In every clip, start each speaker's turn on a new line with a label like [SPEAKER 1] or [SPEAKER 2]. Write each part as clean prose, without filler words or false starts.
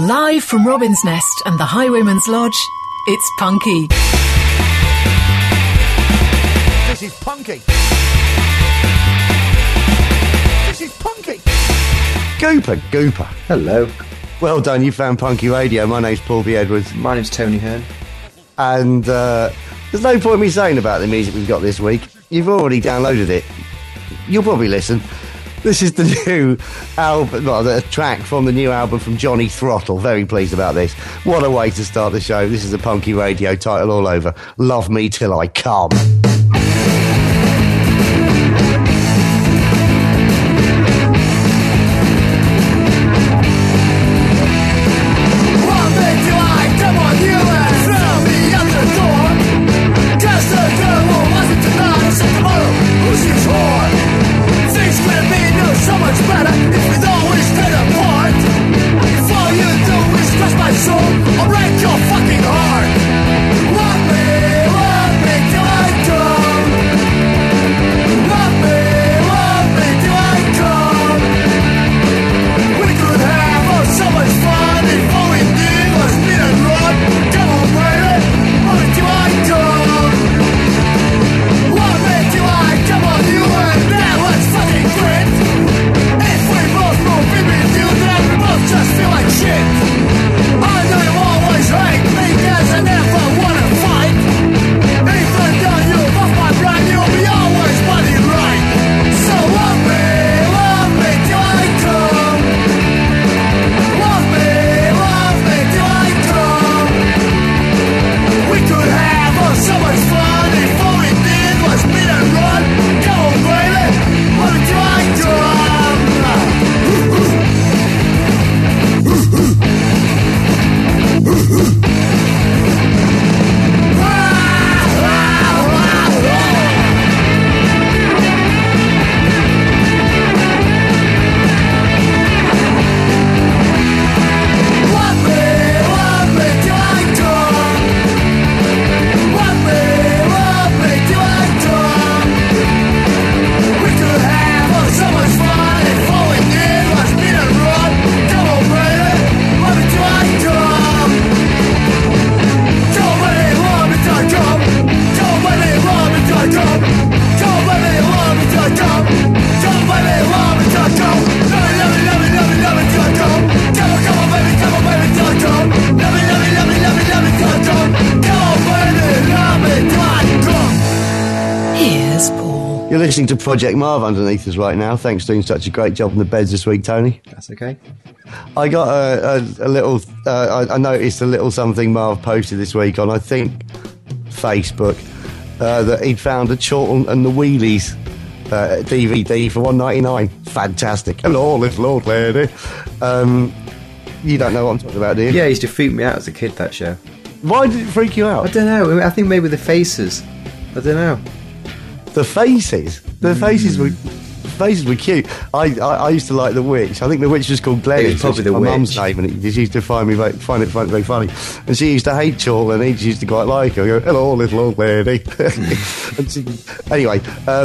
[SPEAKER 1] Live from Robin's Nest and the Highwayman's Lodge, it's Punky.
[SPEAKER 2] This is Punky. This is Punky.
[SPEAKER 3] Gooper.
[SPEAKER 4] Hello.
[SPEAKER 3] Well done, you found Punky Radio. My name's Paul B. Edwards.
[SPEAKER 4] My name's Tony Hearn.
[SPEAKER 3] And there's no point me saying about the music we've got this week. You've already downloaded it. You'll probably listen. This is the new album, well, the track from the new album from Johnny Throttle. Very pleased about this. What a way to start the show. This is a Punky Radio title all over. Love Me Till I Come. Listening to Project Marv underneath us right now. Thanks for doing such a great job on the beds this week, Tony.
[SPEAKER 4] That's okay.
[SPEAKER 3] I got a little... I noticed a little something Marv posted this week on, I think, Facebook, that he'd found a Chorlton and the Wheelies DVD for $1.99. Fantastic. Hello, little old lady. You don't know what I'm talking about, do you?
[SPEAKER 4] Yeah, it used to freak me out as a kid, that show.
[SPEAKER 3] Why did it freak you out?
[SPEAKER 4] I don't know. I think maybe the faces. I don't know.
[SPEAKER 3] The faces were cute. I used to like the witch. I think the witch was called Glenys.
[SPEAKER 4] It's probably the
[SPEAKER 3] my
[SPEAKER 4] witch.
[SPEAKER 3] mum's name, and it used to find it very funny. And she used to hate Chorlton, and he used to quite like her. Go, hello, little old lady. Anyway,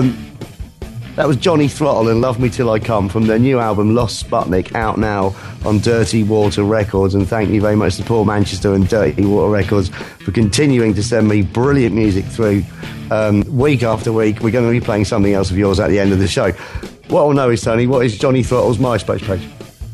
[SPEAKER 3] that was Johnny Throttle and Love Me Till I Come from their new album Lost Sputnik, out now on Dirty Water Records. And thank you very much to Paul Manchester and Dirty Water Records for continuing to send me brilliant music through week after week. We're going to be playing something else of yours at the end of the show. What I'll know is, Tony, what is Johnny Throttle's MySpace page?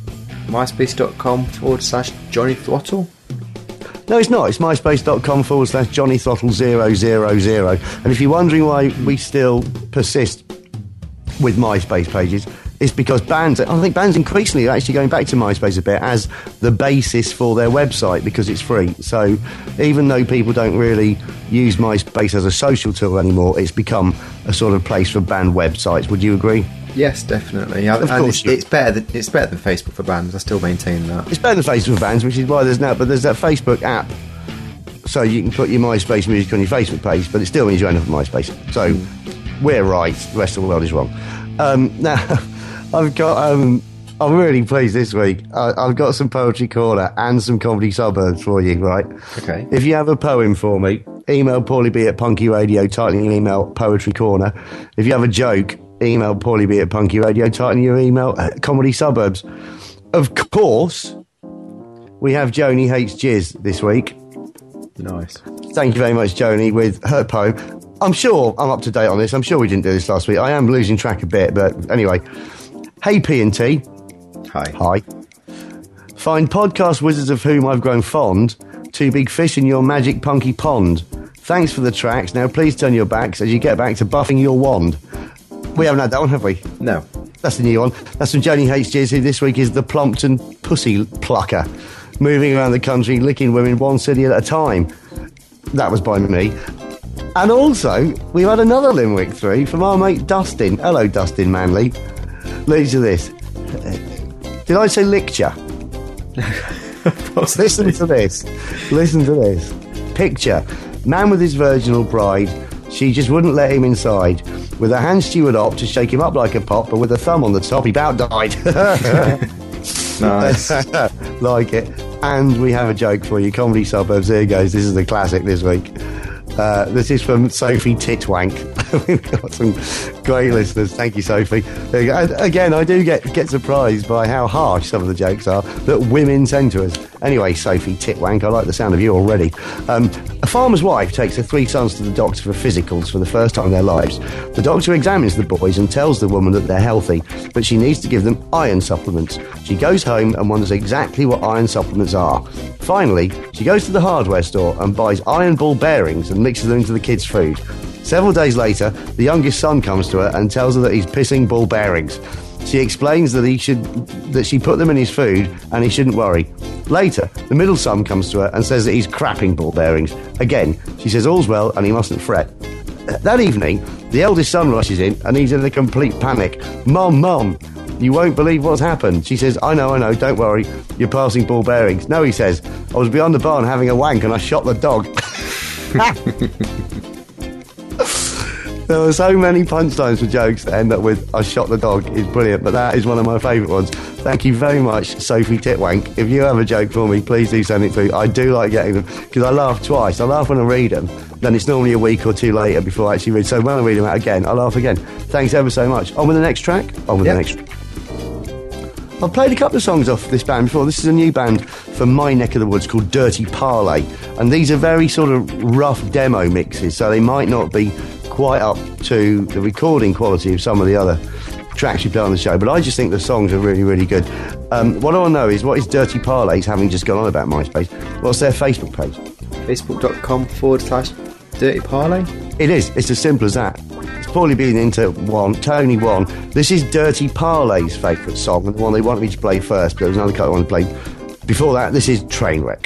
[SPEAKER 4] MySpace.com/Johnny Throttle?
[SPEAKER 3] No, it's not. It's MySpace.com/Johnny Throttle 000. And if you're wondering why we still persist with MySpace pages, it's because bands, I think bands increasingly are actually going back to MySpace a bit as the basis for their website because it's free. So even though people don't really use MySpace as a social tool anymore, it's become a sort of place for band websites. Would you agree?
[SPEAKER 4] Yes, definitely.
[SPEAKER 3] Of course,
[SPEAKER 4] it's better than Facebook for bands. I still maintain that.
[SPEAKER 3] It's better than Facebook for bands, which is why there's that Facebook app, so you can put your MySpace music on your Facebook page, but it still means you end up on MySpace. So we're right, the rest of the world is wrong. Now, I've got I'm really pleased this week. I've got some Poetry Corner and some Comedy Suburbs for you, right?
[SPEAKER 4] Okay.
[SPEAKER 3] If you have a poem for me, email Paulie B at Punky Radio, titling your email Poetry Corner. If you have a joke, email Paulie B at Punky Radio, titling your email Comedy Suburbs. Of course, we have Joni Hates Jizz this week.
[SPEAKER 4] Nice.
[SPEAKER 3] Thank you very much, Joni, with her poem. I'm sure I'm up to date on this. I'm sure we didn't do this last week. I am losing track a bit, but anyway. Hey, P&T.
[SPEAKER 4] Hi.
[SPEAKER 3] Hi. Find podcast wizards of whom I've grown fond, two big fish in your magic punky pond. Thanks for the tracks. Now please turn your backs as you get back to buffing your wand. We haven't had that one, have we?
[SPEAKER 4] No.
[SPEAKER 3] That's the new one. That's from Joni Hates Jizz, who this week is the Plumpton Pussy Plucker, moving around the country, licking women one city at a time. That was by me. And also, we've had another Limerick through from our mate Dustin. Hello, Dustin Manley. Listen to this. Did I say licture? Listen to this. Listen to this. Picture. Man with his virginal bride. She just wouldn't let him inside. With her hand she would op to shake him up like a pop, but with a thumb on the top, he about died.
[SPEAKER 4] Nice.
[SPEAKER 3] Like it. And we have a joke for you. Comedy Suburbs. Here goes. This is the classic this week. This is from Sophie Titwank. We've got some great listeners. Thank you, Sophie. There you go. And again, I do get surprised by how harsh some of the jokes are that women send to us. Anyway, Sophie Titwank, I like the sound of you already. A farmer's wife takes her 3 sons to the doctor for physicals for the first time in their lives. The doctor examines the boys and tells the woman that they're healthy, but she needs to give them iron supplements. She goes home and wonders exactly what iron supplements are. Finally, she goes to the hardware store and buys iron ball bearings and mixes them into the kids' food. Several days later, the youngest son comes to her and tells her that he's pissing ball bearings. She explains that she put them in his food and he shouldn't worry. Later, the middle son comes to her and says that he's crapping ball bearings. Again, she says all's well and he mustn't fret. That evening, the eldest son rushes in and he's in a complete panic. Mum, you won't believe what's happened. She says, I know, don't worry, you're passing ball bearings. No, he says, I was beyond the barn having a wank and I shot the dog. There are so many punchlines for jokes that end up with I shot the dog is brilliant, but that is one of my favourite ones. Thank you very much, Sophie Titwank. If you have a joke for me, please do send it through. I do like getting them because I laugh twice. I laugh when I read them, then it's normally a week or two later before I actually read. So when I read them out again, I laugh again. Thanks ever so much. On with the next track. The next. I've played a couple of songs off this band before. This is a new band from my neck of the woods called Dirty Parlay, and these are very sort of rough demo mixes, so they might not be quite up to the recording quality of some of the other tracks you play on the show, but I just think the songs are really, really good. What I want to know is, what is Dirty Parlays, having just gone on about MySpace? What's their Facebook page?
[SPEAKER 4] Facebook.com/Dirty Parlay.
[SPEAKER 3] It is. It's as simple as that. It's poorly being into one. Tony one. This is Dirty Parlay's favourite song, and the one they wanted me to play first, but there was another cut I wanted to play before that. This is Trainwreck.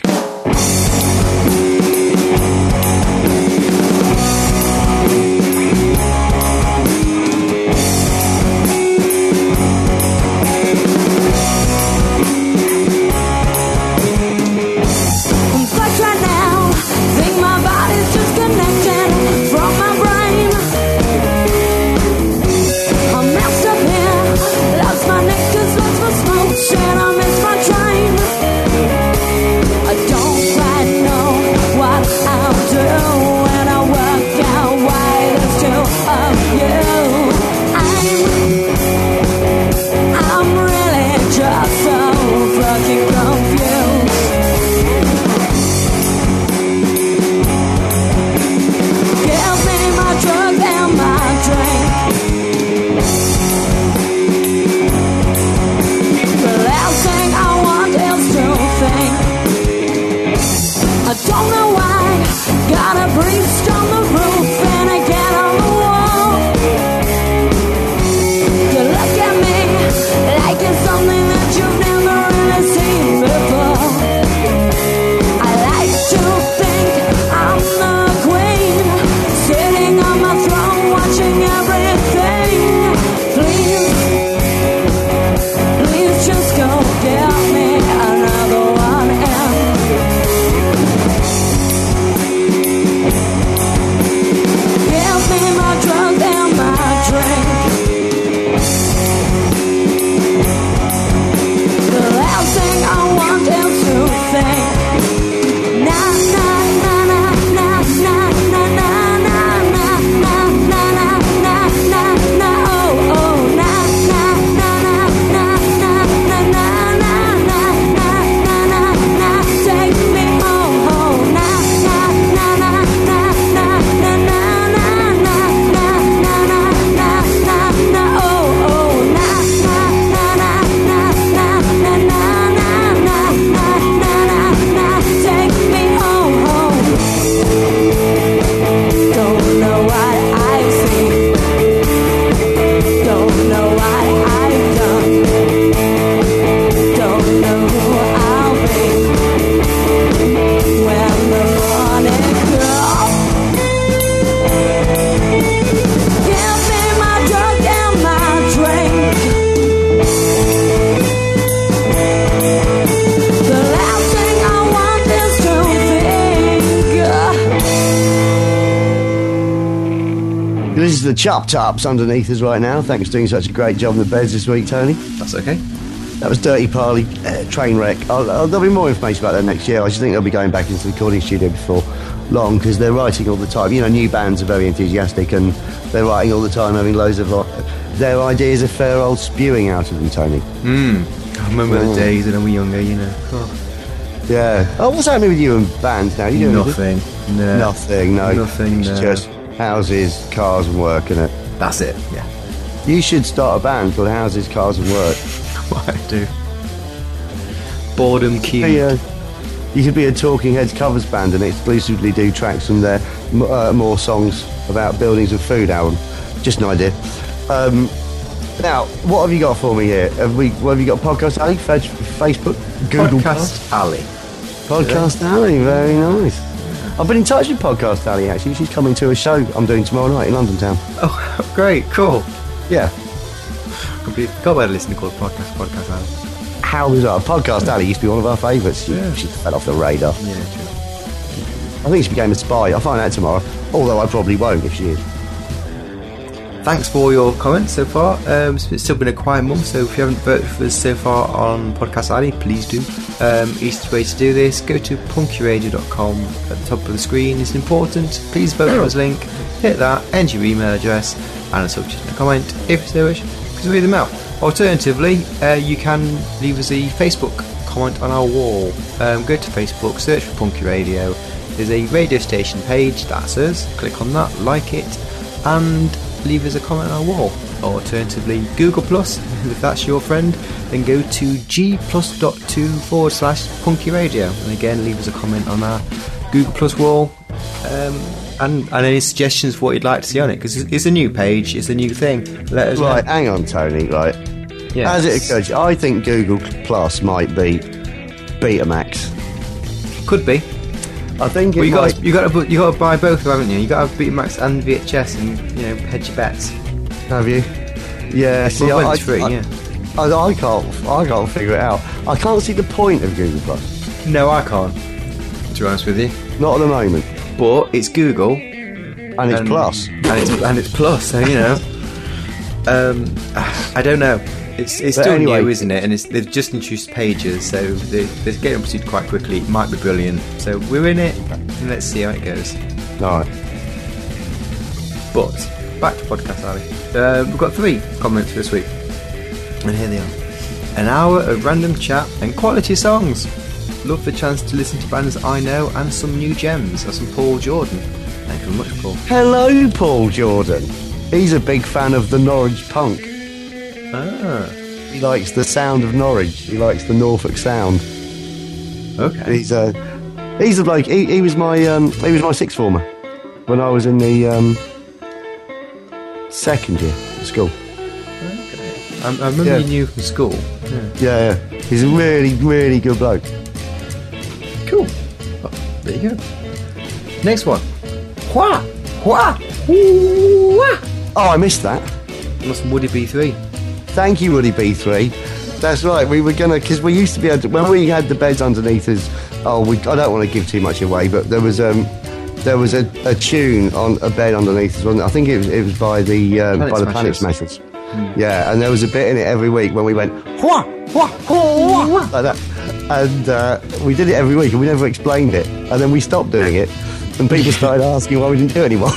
[SPEAKER 3] This is the Chop Tops underneath us right now. Thanks for doing such a great job in the beds this week, Tony.
[SPEAKER 4] That's okay.
[SPEAKER 3] That was Dirty Parley, Trainwreck. There'll be more information about that next year. I just think they'll be going back into the recording studio before long because they're writing all the time. You know, new bands are very enthusiastic and they're writing all the time, having loads of their ideas are fair old spewing out of them, Tony.
[SPEAKER 4] I remember the days when we were younger, you know. Oh.
[SPEAKER 3] Yeah. Oh, what's happening with you and bands now? You doing
[SPEAKER 4] Nothing. No.
[SPEAKER 3] Nothing, no.
[SPEAKER 4] Nothing,
[SPEAKER 3] It's
[SPEAKER 4] no.
[SPEAKER 3] just houses, cars and work, innit?
[SPEAKER 4] That's it, yeah.
[SPEAKER 3] You should start a band called Houses, Cars and Work.
[SPEAKER 4] What I do. Boredom cube.
[SPEAKER 3] You could be a Talking Heads covers band and exclusively do tracks from their more songs about buildings and food album. Just an idea. Now, what have you got for me here? What have you got? Podcast Alley, Facebook, Google
[SPEAKER 4] Podcast Alley.
[SPEAKER 3] Podcast Alley, very nice. I've been in touch with Podcast Alley actually. She's coming to a show I'm doing tomorrow night in London Town.
[SPEAKER 4] Oh, great, cool.
[SPEAKER 3] Yeah.
[SPEAKER 4] Got better listening called Podcast Alley.
[SPEAKER 3] How bizarre. Podcast Alley used to be one of our favourites. She fell off the radar.
[SPEAKER 4] Yeah, true.
[SPEAKER 3] I think she became a spy. I'll find out tomorrow. Although I probably won't if she is.
[SPEAKER 4] Thanks for all your comments so far. It's still been a quiet month, so if you haven't voted for us so far on Podcast Alley, please do. Easiest way to do this, go to punkyradio.com. At the top of the screen is important. Please vote for us link. Hit that, enter your email address, and a subject and a comment if you so wish, because we read them out. Alternatively, you can leave us a Facebook comment on our wall. Go to Facebook, search for Punky Radio. There's a radio station page, that's us. Click on that, like it, and leave us a comment on our wall. Alternatively, Google Plus, if that's your friend, then go to gplus.2/Punky Radio, and again leave us a comment on our Google Plus wall, and any suggestions for what you'd like to see on it, because it's a new page, it's a new thing. Let us
[SPEAKER 3] Right,
[SPEAKER 4] know.
[SPEAKER 3] hang on, Tony. Right,
[SPEAKER 4] Yes.
[SPEAKER 3] as it occurs, I think Google Plus might be Betamax.
[SPEAKER 4] Could be.
[SPEAKER 3] I think
[SPEAKER 4] But
[SPEAKER 3] it
[SPEAKER 4] you
[SPEAKER 3] might.
[SPEAKER 4] got to buy both, haven't you? You got to have Betamax and VHS, and hedge your bets.
[SPEAKER 3] Have you? Yeah. See,
[SPEAKER 4] Well, when
[SPEAKER 3] I,
[SPEAKER 4] it's free,
[SPEAKER 3] I,
[SPEAKER 4] yeah.
[SPEAKER 3] I can't figure it out. I can't see the point of Google Plus.
[SPEAKER 4] No, I can't. To be honest with you,
[SPEAKER 3] Not at the moment.
[SPEAKER 4] but it's Google.
[SPEAKER 3] And it's
[SPEAKER 4] and,
[SPEAKER 3] Plus.
[SPEAKER 4] and it's Plus. So I don't know. It's
[SPEAKER 3] But
[SPEAKER 4] still
[SPEAKER 3] anyway.
[SPEAKER 4] new, isn't it? And they've just introduced pages, so they're getting up to speed quite quickly. It might be brilliant. So we're in it, and let's see how it goes.
[SPEAKER 3] All right.
[SPEAKER 4] But back to Podcast Alley. We've got 3 comments for this week, and here they are. An hour of random chat and quality songs. Love the chance to listen to bands I know and some new gems. That's from Paul Jordan. Thank you very much, Paul.
[SPEAKER 3] Hello, Paul Jordan. He's a big fan of the Norwich punk.
[SPEAKER 4] Ah,
[SPEAKER 3] He likes the sound of Norwich. He likes the Norfolk sound.
[SPEAKER 4] okay.
[SPEAKER 3] He's a bloke. He was my sixth former when I was in the second year of school.
[SPEAKER 4] I remember
[SPEAKER 3] Yeah.
[SPEAKER 4] you knew from school.
[SPEAKER 3] Yeah. He's a really, really good bloke.
[SPEAKER 4] Cool. Oh, there you go. Next one. Wha! Wha! Wha!
[SPEAKER 3] Oh, I missed that.
[SPEAKER 4] That's from Woody B3.
[SPEAKER 3] Thank you, Woody B3. That's right. We were gonna, because we used to be able to, when we had the beds underneath us. I don't want to give too much away, but there was a tune on a bed underneath us. Wasn't it? I think it was by the Planet Smashers. Yeah, and there was a bit in it every week when we went wha wha wha wha like that, and we did it every week, and we never explained it, and then we stopped doing it, and people started asking why we didn't do it anymore.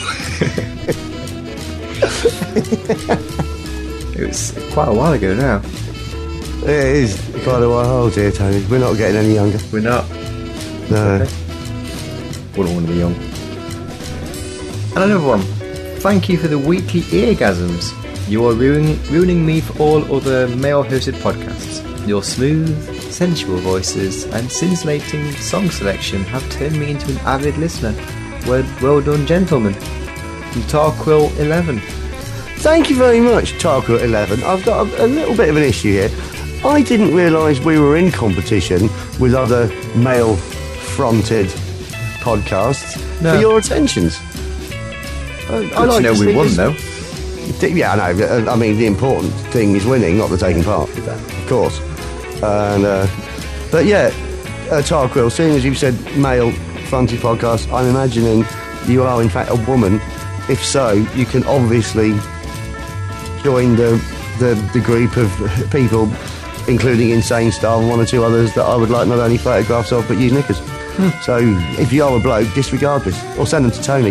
[SPEAKER 4] It was quite a while ago now.
[SPEAKER 3] It is quite a while. Oh dear, Tony, we're not getting any younger.
[SPEAKER 4] We're not.
[SPEAKER 3] No.
[SPEAKER 4] Wouldn't want to be young. And another one. Thank you for the weekly eargasms. You are ruining me for all other male-hosted podcasts. Your smooth, sensual voices and scintillating song selection have turned me into an avid listener. Well done, gentlemen. From Tarquill11.
[SPEAKER 3] Thank you very much, Tarko 11. I've got a little bit of an issue here. I didn't realise we were in competition with other male-fronted podcasts
[SPEAKER 4] No.
[SPEAKER 3] for your attentions. I
[SPEAKER 4] Good to know
[SPEAKER 3] to
[SPEAKER 4] we
[SPEAKER 3] see
[SPEAKER 4] won,
[SPEAKER 3] this-
[SPEAKER 4] though.
[SPEAKER 3] Yeah, I know. I mean, the important thing is winning, not the taking part, of course. And but yeah, Tarquill, seeing as you've said male-fronted podcast, I'm imagining you are in fact a woman if so, you can obviously join the group of people, including Insane Star and one or two others that I would like not only photographs of but use knickers. So if you are a bloke, disregard this or send them to Tony.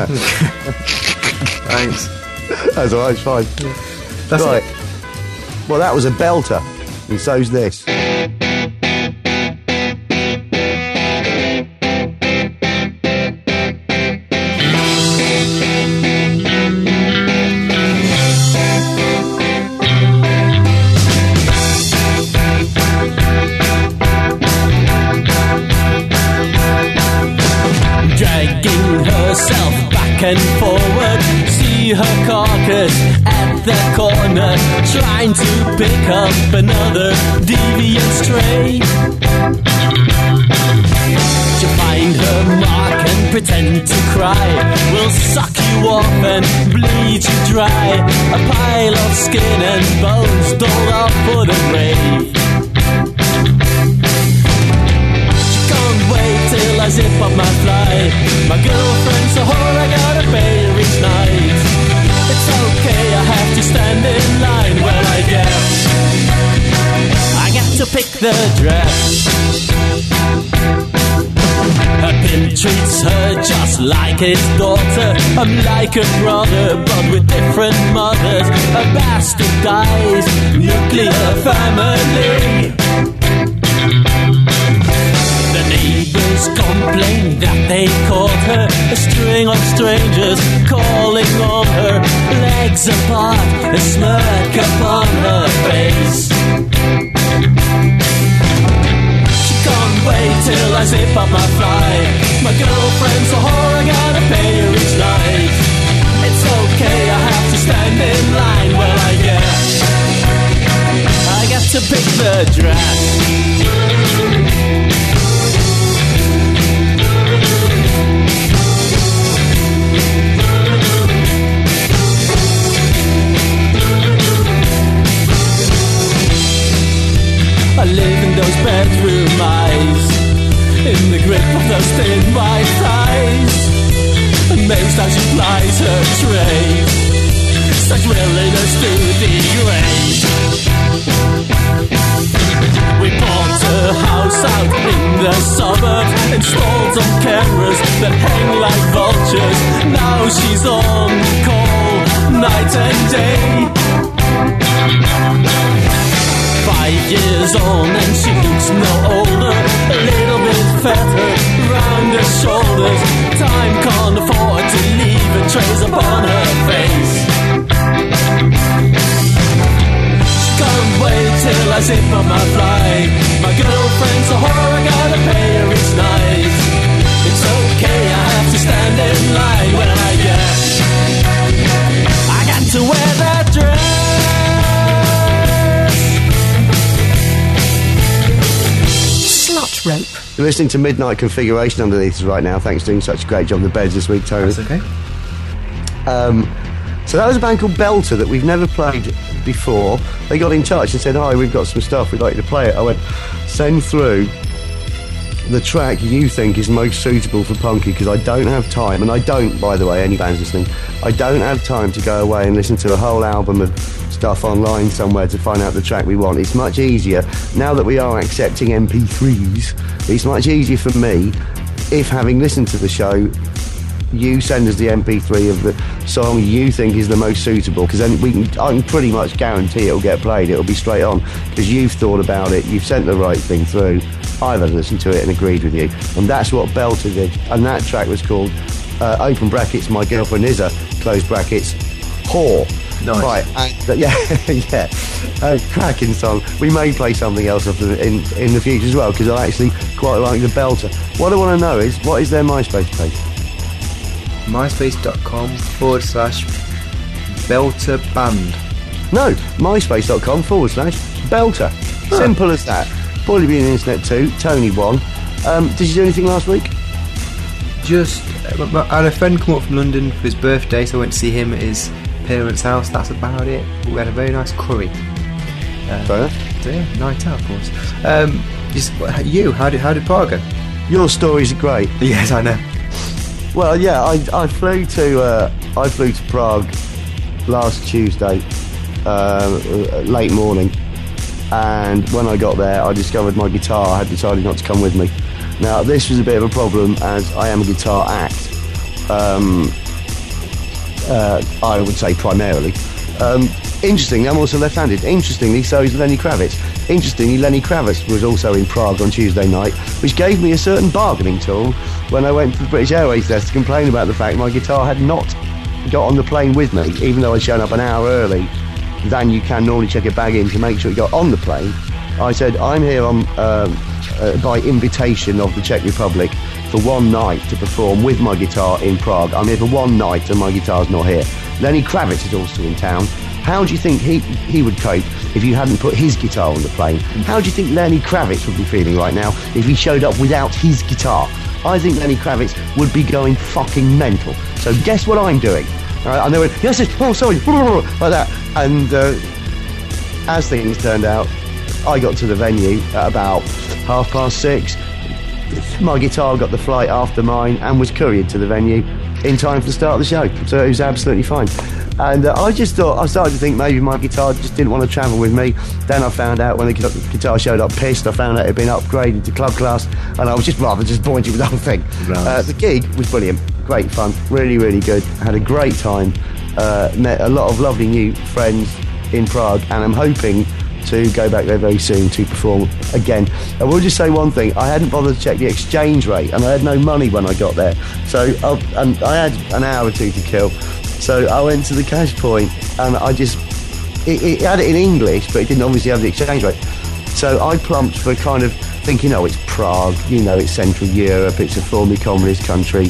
[SPEAKER 4] Thanks.
[SPEAKER 3] That's alright, it's fine.
[SPEAKER 4] That's
[SPEAKER 3] right.
[SPEAKER 4] it.
[SPEAKER 3] Well, that was a belter, and so's this.
[SPEAKER 5] Dragging herself back and forward, see her carcass at the corner, trying to pick up another deviant stray. She'll find her mark and pretend to cry, will suck you off and bleed you dry, a pile of skin and bones doled up for the grave. Wait till I zip up my fly. My girlfriend's a whore, I gotta pay her each night. It's okay, I have to stand in line. Well, I guess I get to pick the dress. Her pimp treats her just like his daughter. I'm like a brother, but with different mothers. A bastard dies, nuclear family. The neighbors complain that they caught her, a string of strangers calling on her, legs apart, a smirk upon her face. She can't wait till I zip up my fly. My girlfriend's a whore, I gotta pay her each night. It's okay, I have to stand in line. Well, I guess I get to pick the dress. I live in those bedroom eyes, in the grip of those thin white thighs, amazed how she plies her trade, such willingness to degrade. We bought a house out in the suburbs, installed some cameras that hang like vultures. Now she's on call night and day. 5 years on and she looks no older, a little bit fatter round her shoulders. Time can't afford to leave a trace upon her face. She can't wait till I zip on my fly. My girlfriend's a whore, I gotta pay her each night. It's okay, I have to stand in line. Well, I guess I got to wear that dress.
[SPEAKER 1] Rope.
[SPEAKER 3] You're listening to Midnight Configuration underneath us right now. Thanks for doing such a great job on the beds this week, Tony.
[SPEAKER 4] That's okay.
[SPEAKER 3] So that was a band called Belter that we've never played before. They got in touch and said, hi, we've got some stuff, we'd like you to play it. I went, send through the track you think is most suitable for Punky, because I don't have time, and I don't, by the way, any bands listening, I don't have time to go away and listen to a whole album of stuff online somewhere to find out the track we want. It's much easier, now that we are accepting MP3s, it's much easier for me if, having listened to the show, you send us the MP3 of the song you think is the most suitable, because then I can pretty much guarantee it'll get played, it'll be straight on, because you've thought about it, you've sent the right thing through, I've listened to it and agreed with you, and that's what Belter did. And that track was called open brackets, My Girlfriend Is a close brackets whore.
[SPEAKER 4] Nice.
[SPEAKER 3] Right, and, yeah, cracking song. We may play something else of them in the future as well, because I actually quite like the Belter. What I want to know is, what is their MySpace page?
[SPEAKER 4] myspace.com/Belter Band.
[SPEAKER 3] No, myspace.com/Belter. Simple as that. Probably be on the internet too. Tony won. Did you do anything last week?
[SPEAKER 4] Just, I had a friend come up from London for his birthday, so I went to see him at his parents' house. That's about it. We had a very nice curry.
[SPEAKER 3] Fair enough.
[SPEAKER 4] So yeah, night out, of course. Just how did Prague go?
[SPEAKER 3] Your stories are great.
[SPEAKER 4] Yes, I know.
[SPEAKER 3] Well, yeah, I flew to Prague last Tuesday, late morning, and when I got there, I discovered my guitar had decided not to come with me. Now, this was a bit of a problem, as I am a guitar act. I would say primarily. Interestingly, I'm also left-handed. Interestingly, so is Lenny Kravitz. Interestingly, Lenny Kravitz was also in Prague on Tuesday night, which gave me a certain bargaining tool when I went to the British Airways desk to complain about the fact my guitar had not got on the plane with me, even though I'd shown up an hour early than you can normally check a bag in to make sure it got on the plane. I said, I'm here on by invitation of the Czech Republic for one night to perform with my guitar in Prague. I'm here for one night and my guitar's not here. Lenny Kravitz is also in town. How do you think he would cope if you hadn't put his guitar on the plane? How do you think Lenny Kravitz would be feeling right now if he showed up without his guitar? I think Lenny Kravitz would be going fucking mental. So guess what I'm doing? And they went, yes, oh, sorry, like that. And as things turned out, I got to the venue at about 6:30. My guitar got the flight after mine and was couriered to the venue in time for the start of the show. So it was absolutely fine. And I started to think maybe my guitar just didn't want to travel with me. Then I found out when the guitar showed up pissed, I found out it had been upgraded to club class, and I was just rather disappointed with the whole thing. Right. The gig was brilliant, great fun, really, really good. Had a great time, met a lot of lovely new friends in Prague, and I'm hoping to go back there very soon to perform again. I will just say one thing, I hadn't bothered to check the exchange rate, and I had no money when I got there, so and I had an hour or two to kill. So I went to the cash point, and I just it had it in English, but it didn't obviously have the exchange rate. So I plumped for kind of thinking, oh, it's Prague, you know, it's Central Europe, it's a formerly communist country.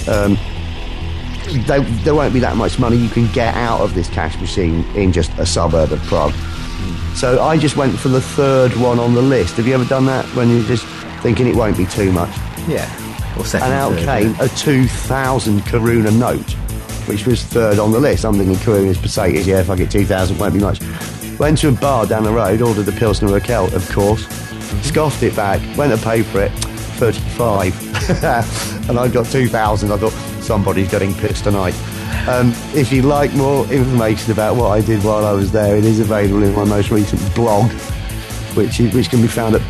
[SPEAKER 3] There won't be that much money you can get out of this cash machine in just a suburb of Prague. So I just went for the third one on the list. Have you ever done that when you're just thinking it won't be too much?
[SPEAKER 4] Yeah. Or second,
[SPEAKER 3] and out came a 2,000 Karuna note, which was third on the list. I'm thinking Karuna's Mercedes, yeah, if I get 2,000, won't be much. Went to a bar down the road, ordered the Pilsner Raquel, of course, scoffed it back, went to pay for it, 35. And I got 2,000. I thought, somebody's getting pissed tonight. If you'd like more information about what I did while I was there, it is available in my most recent blog, which can be found at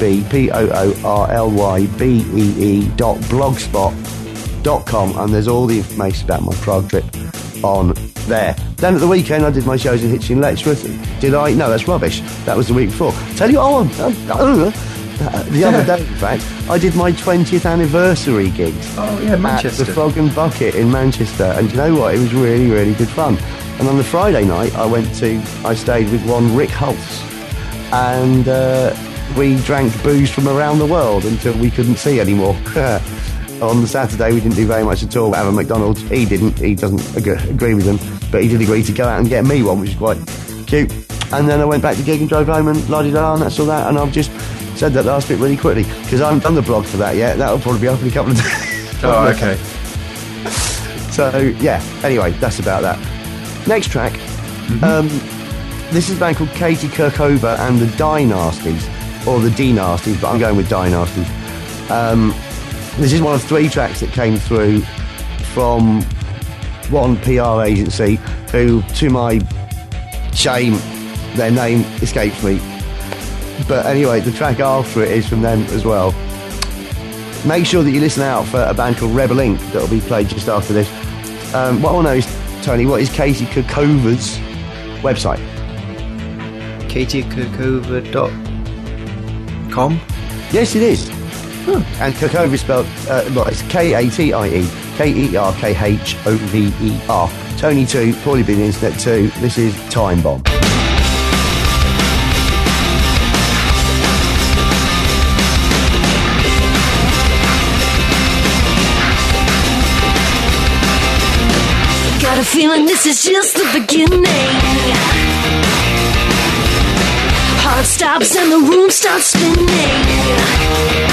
[SPEAKER 3] paulybee.blogspot.com, and there's all the information about my Prague trip on there. Then at the weekend I did my shows in Hitchin, Letchworth. Did I? No, that's rubbish. That was the week before. Tell you, the other day, in fact, I did my 20th anniversary gigs.
[SPEAKER 4] Oh yeah, Manchester.
[SPEAKER 3] At the Frog and Bucket in Manchester, and you know what? It was really, really good fun. And on the Friday night, I stayed with one Rick Hulse, and we drank booze from around the world until we couldn't see anymore. On the Saturday, we didn't do very much at all. Have a McDonald's. He doesn't agree with them, but he did agree to go out and get me one, which is quite cute. And then I went back to the gig and drove home and la-di-da, and that's all that. And I've just said that last bit really quickly because I haven't done the blog for that yet. That'll probably be up in a couple of days.
[SPEAKER 4] Oh, okay.
[SPEAKER 3] So yeah, anyway, that's about that. Next track, this is a band called Katie Kirkova and the Dynasties, or the D-Nasties, but I'm going with Dynasties. This is one of 3 tracks that came through from one PR agency who, to my shame, their name escapes me. But anyway, the track after it is from them as well. Make sure that you listen out for a band called Rebel Inc. that will be played just after this. What I want to know is, Tony, what is Katie Kirkova's website?
[SPEAKER 4] KatieKirkova.com?
[SPEAKER 3] Yes, it is. And Kirkova is spelled, it's Katie, Kerkhover. Tony 2, Paulie B, the Internet 2. This is Time Bomb.
[SPEAKER 6] Got a feeling this is just the beginning. Heart stops and the room starts spinning.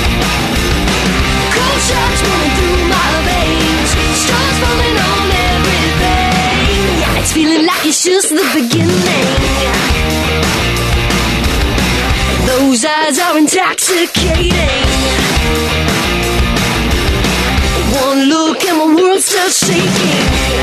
[SPEAKER 6] Cold shots running through my veins, stars falling on everything. Yeah, it's feeling like it's just the beginning. Those eyes are intoxicating. One look still shaking.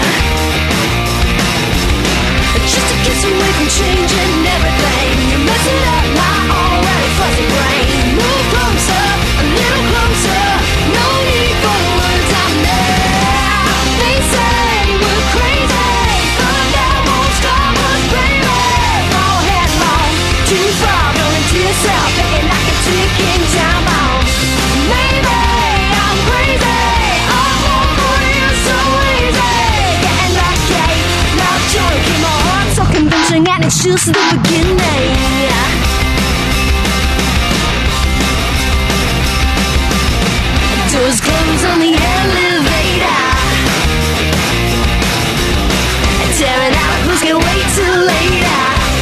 [SPEAKER 6] Just a kiss away from changing everything. You're messing up my already fuzzy brain. Move closer, a little closer. No need for words, I'm there. They say we're crazy, but that won't stop us, baby. Fall headlong, too far, going to yourself, thinking like a ticking time bomb. Maybe I'm crazy, I'm over you so easy. Getting like gay, love joy, keep my heart so convincing, and it's just the beginning. Doors close on the elevator, tearing out who's gonna wait till later.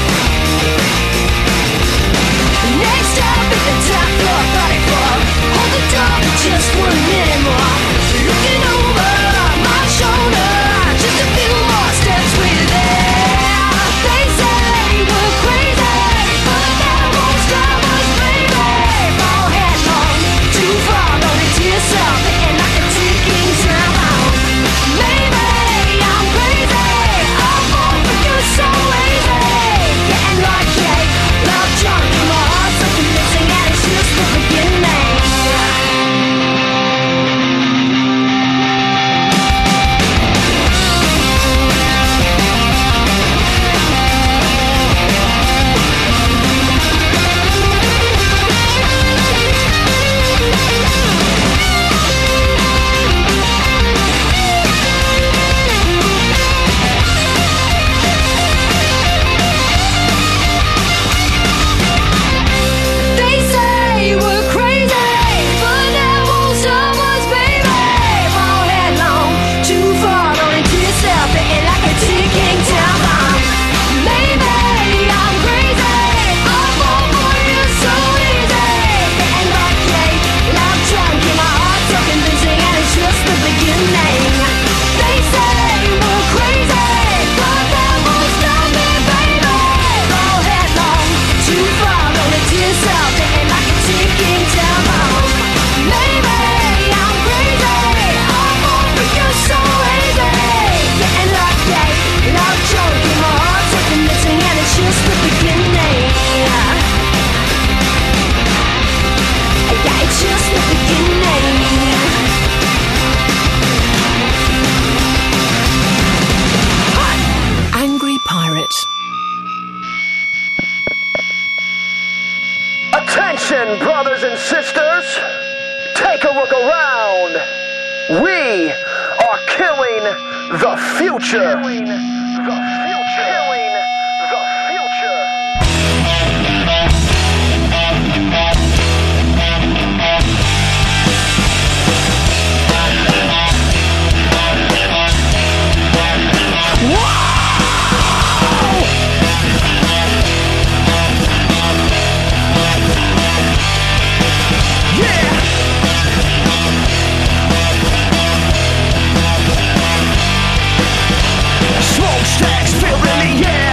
[SPEAKER 6] Next stop at the top floor, 34. Hold the door for just 1 minute more. Looking over my shoulder, just a few more steps with there. They say we're crazy, but that won't stop us, baby. Fall headlong, too far, going to yourself, thinking like a ticking time bomb. Maybe I'm crazy, I'm over you so easy. Getting like cake, love drunk, and my heart so convincing, and it's just the beginning. They say we're crazy, but that won't stop us, baby. Fall headlong, too far, going to yourself, thinking like a ticking time bomb. Maybe I'm crazy, I'm over you so easy. Getting like cake, love drunk, and my heart so convincing, and it's just the beginning. They say we're crazy, but that won't stop me, baby. Fall headlong, too far, going to yourself, thinking like a ticking time bomb. Maybe I'm crazy, I'm over you so easy. Getting like cake, love drunk, and my heart so convincing, and it's just the beginning. Yeah, it's just the beginning.
[SPEAKER 1] Angry Pirate.
[SPEAKER 2] Attention, brothers and sisters! Take a look around! We are killing the future! Killing the future! Killing the future! Smokestacks filling the air.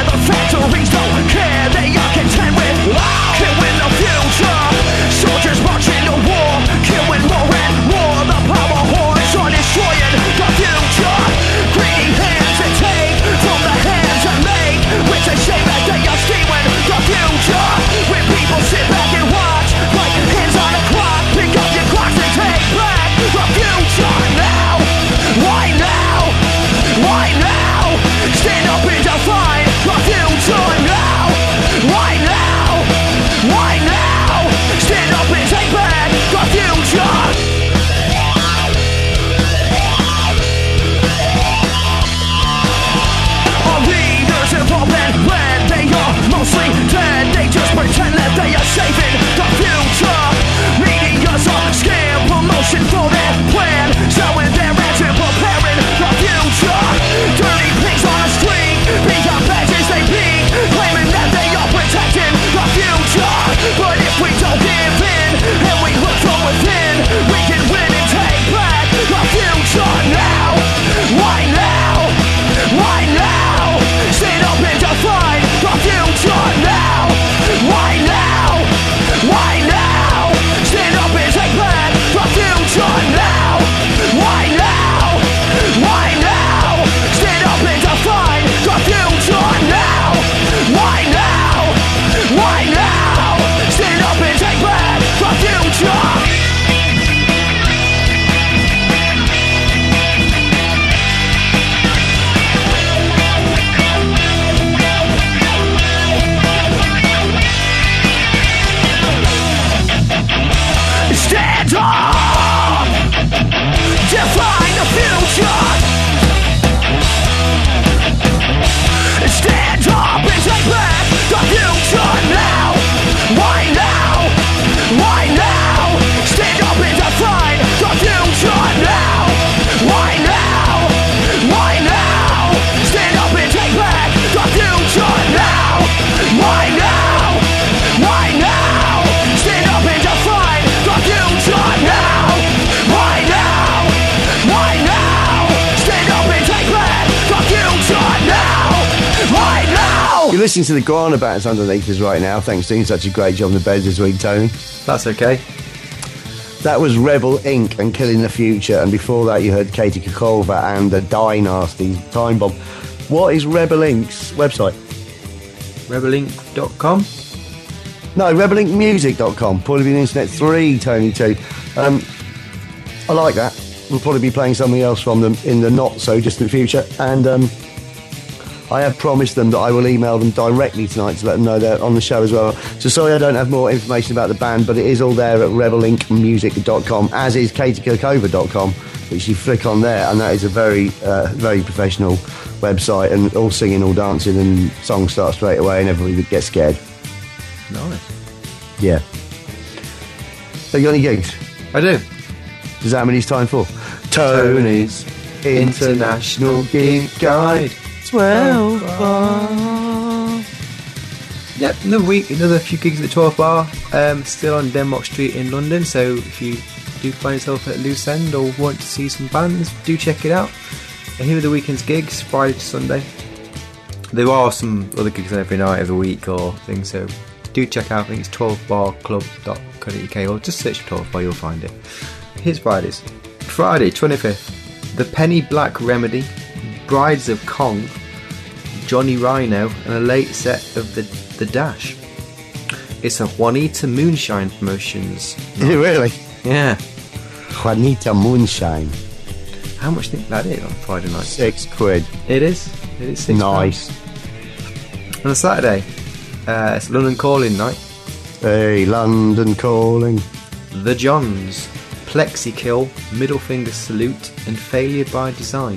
[SPEAKER 3] listening to the Guana Bats underneath us right now. Thanks for doing such a great job on the beds this week, Tony.
[SPEAKER 4] That's okay.
[SPEAKER 3] That was Rebel Inc. and Killing the Future, and before that you heard Katie Kakolva and the Dynasty Time Bomb. What is Rebel Inc.'s website?
[SPEAKER 4] Rebelinc.com.
[SPEAKER 3] No, rebelincmusic.com. Probably been Internet 3, Tony 2. I like that. We'll probably be playing something else from them in the not so distant future, and I have promised them that I will email them directly tonight to let them know they're on the show as well. So sorry I don't have more information about the band, but it is all there at rebelincmusic.com, as is katiekokova.com, which you flick on there, and that is a very professional website, and all singing, all dancing, and songs start straight away, and everybody gets scared.
[SPEAKER 4] Nice.
[SPEAKER 3] Yeah. So you got any gigs?
[SPEAKER 4] I do.
[SPEAKER 3] Does that mean it's time for Tony's International Gig Guide 12 Bar?
[SPEAKER 4] Yep, another few gigs at the 12 Bar, still on Denmark Street in London, so if you do find yourself at a loose end or want to see some bands, do check it out. And here are the weekend's gigs, Friday to Sunday. There are some other gigs every night of the week or things, so do check out. I think it's 12barclub.co.uk, or just search 12 Bar, you'll find it. Here's Fridays. Friday 25th, The Penny Black Remedy, Brides of Kong, Johnny Rhino, and a late set of the Dash. It's a Juanita Moonshine Promotions.
[SPEAKER 3] Is it really?
[SPEAKER 4] Yeah.
[SPEAKER 3] Juanita Moonshine.
[SPEAKER 4] How much do you think that is on Friday night?
[SPEAKER 3] £6.
[SPEAKER 4] It is £6.
[SPEAKER 3] Nice.
[SPEAKER 4] On a Saturday, it's London Calling night.
[SPEAKER 3] Hey, London Calling.
[SPEAKER 4] The Johns, Plexi Kill, Middle Finger Salute, and Failure by Design.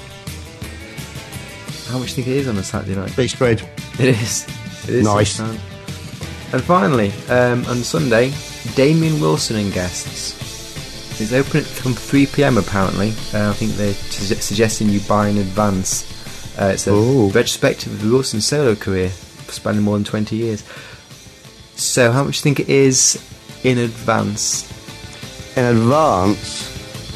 [SPEAKER 4] How much do you think it is on a Saturday night?
[SPEAKER 3] £6.
[SPEAKER 4] It is. It is
[SPEAKER 3] Nice.
[SPEAKER 4] £6. And finally, on Sunday, Damien Wilson and guests. It's open from 3 PM apparently. I think they're suggesting you buy in advance. It's a retrospective of the Wilson solo career, spanning more than 20 years. So, how much do you think it is in advance?
[SPEAKER 3] In advance,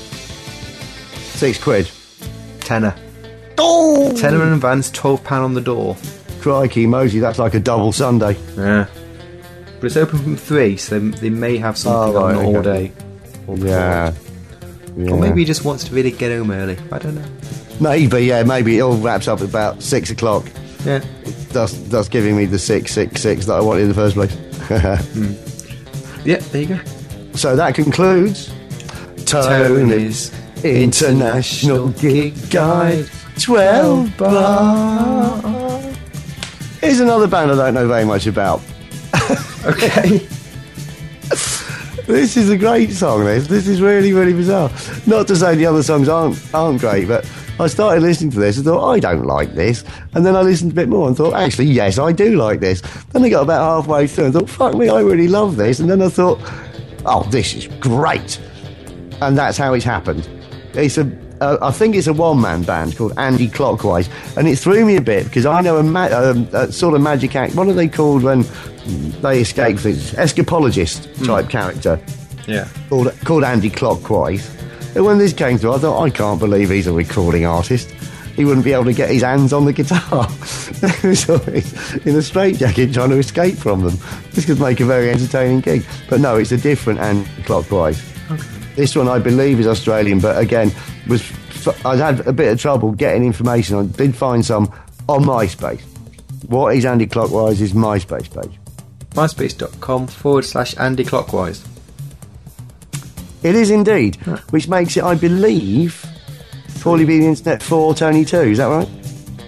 [SPEAKER 3] £6.
[SPEAKER 4] Tenner.
[SPEAKER 3] Oh!
[SPEAKER 4] Tenner in advance, £12 on the door.
[SPEAKER 3] Crikey, Mosey, that's like a double Sunday.
[SPEAKER 4] Yeah. But it's open from 3, so they may have something
[SPEAKER 3] Oh, right,
[SPEAKER 4] on all
[SPEAKER 3] okay.
[SPEAKER 4] day. Or before.
[SPEAKER 3] Yeah.
[SPEAKER 4] Or maybe he just wants to really get home early. I don't know.
[SPEAKER 3] Maybe it all wraps up at about 6 o'clock.
[SPEAKER 4] Yeah.
[SPEAKER 3] That's giving me the 666 that I wanted in the first place.
[SPEAKER 4] Yeah, there you go.
[SPEAKER 3] So that concludes Tony's International Gig Guide 12 Bar. Here's another band I don't know very much about.
[SPEAKER 4] Okay.
[SPEAKER 3] This is a great song, this is really, really bizarre. Not to say the other songs aren't great, but I started listening to this and thought, I don't like this. And then I listened a bit more and thought, actually, yes, I do like this. Then I got about halfway through and thought, fuck me, I really love this. And then I thought, oh, this is great. And that's how it's happened. I think it's a one-man band called Andy Clockwise, and it threw me a bit because I know a sort of magic act. What are they called when they escape things? Escapologist type character.
[SPEAKER 4] Yeah.
[SPEAKER 3] Called Andy Clockwise. And when this came through, I thought, I can't believe he's a recording artist. He wouldn't be able to get his hands on the guitar. So he's in a straitjacket trying to escape from them. This could make a very entertaining gig. But no, it's a different Andy Clockwise. Okay. This one, I believe, is Australian, but again, I had a bit of trouble getting information. I did find some on MySpace. What is Andy Clockwise's MySpace page?
[SPEAKER 4] MySpace.com/Andy Clockwise.
[SPEAKER 3] It is indeed, which makes it, I believe, probably be the Internet 4 Tony 2. Is that right?